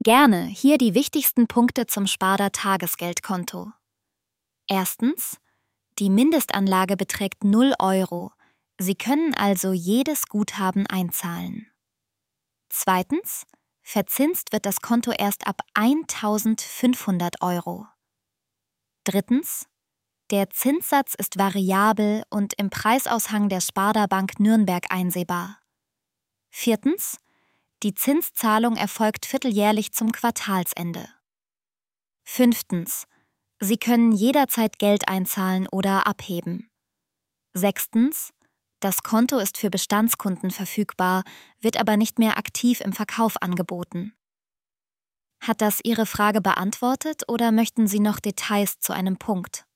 Gerne, hier die wichtigsten Punkte zum Sparda Tagesgeldkonto. Erstens: Die Mindestanlage beträgt 0 Euro. Sie können also jedes Guthaben einzahlen. Zweitens: Verzinst wird das Konto erst ab 1.500 Euro. Drittens: Der Zinssatz ist variabel und im Preisaushang der Sparda Bank Nürnberg einsehbar. Viertens: Die Zinszahlung erfolgt vierteljährlich zum Quartalsende. Fünftens: Sie können jederzeit Geld einzahlen oder abheben. Sechstens: Das Konto ist für Bestandskunden verfügbar, wird aber nicht mehr aktiv im Verkauf angeboten. Hat das Ihre Frage beantwortet oder möchten Sie noch Details zu einem Punkt?